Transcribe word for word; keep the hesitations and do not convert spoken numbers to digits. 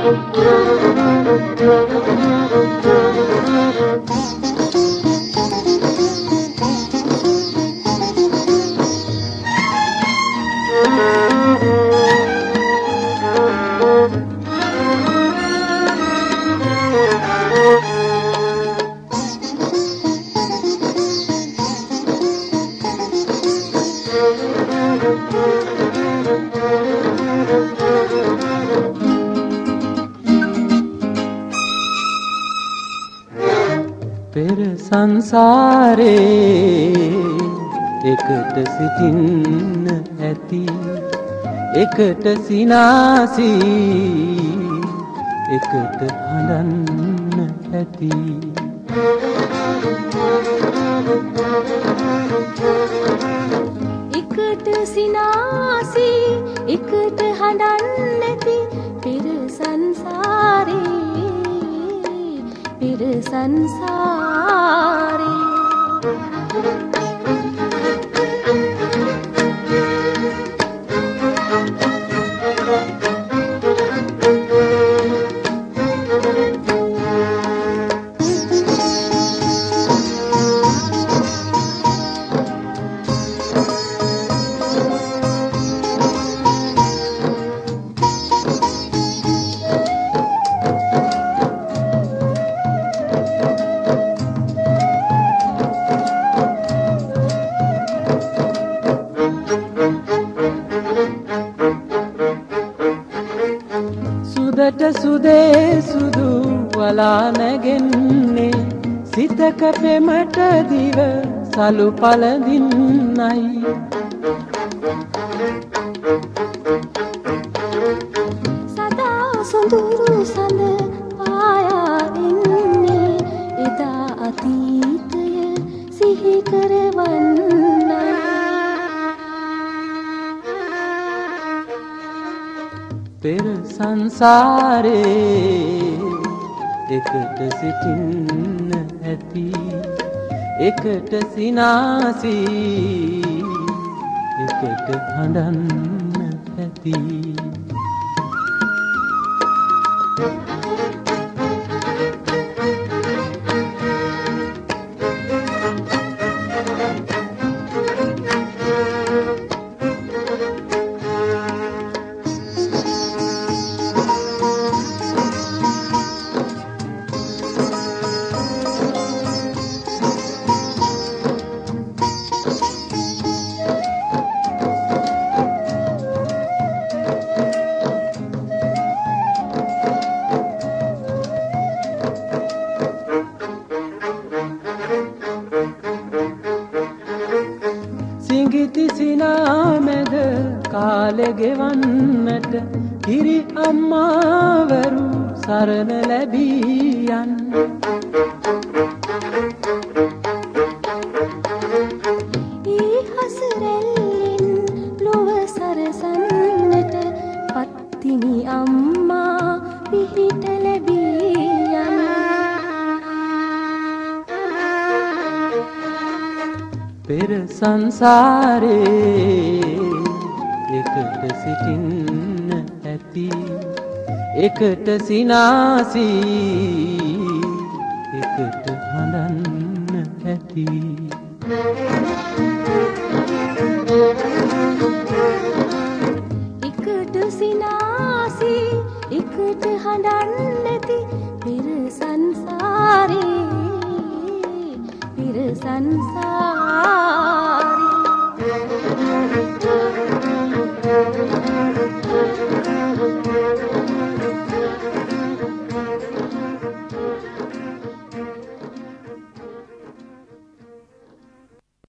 පෙර සංසාරේ එකට සිටින්න ඇති එකට සිනාසී එකට හඬන්න ඇති එකට සිනාසී එකට හඬන්න ඇති පෙර සංසාරේ පෙර සංසාරේ සුදට සුදේ සුදු වලා නැගෙන්නේ සිතක පෙමට දිව සලු පළඳින්නයි සදා සොඳුරු සඳ පායා ඉන්නේ එදා අතීතය සිහි කරවන්නයි පෙර සංසාරේ එකට සිටින්න ඇති එකට සිනාසී එකට හඬන්න ඇති සිඟිති සිනාමැද කාලෙ ගෙවන්නට කිරි අම්මාවරු සරණ ලැබියන් ඒ හසරැල්ලෙන් ලොව සරසන්නට පත්තිනි අම්මා පිහිට ලැබියන් පෙර සංසාරේ එකට සිටින්න ඇති එකට සිනාසී එකට හඬන්න ඇති එකට සිනාසී එකට හඬන්න ඇති පෙර සංසාරේ පෙර සංසාරේ